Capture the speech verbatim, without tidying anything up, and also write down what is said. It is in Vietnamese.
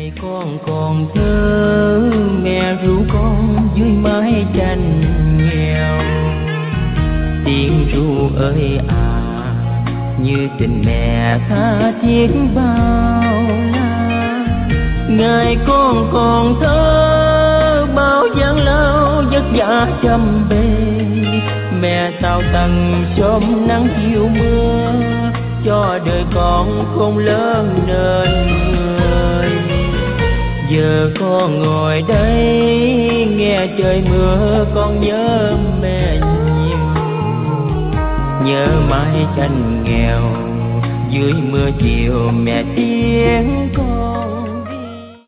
ngày con còn thơ mẹ ru con dưới mái tranh nghèo, tiếng ru ơi à như tình mẹ tha thiết bao la. Ngày con còn thơ bao gian lao vất vả chăm bề, mẹ sao tầng sớm nắng chiều mưa cho đời con không lớn nên người. Giờ con ngồi đây nghe trời mưa con nhớ mẹ nhiều, nhớ mái tranh nghèo dưới mưa chiều mẹ tiếng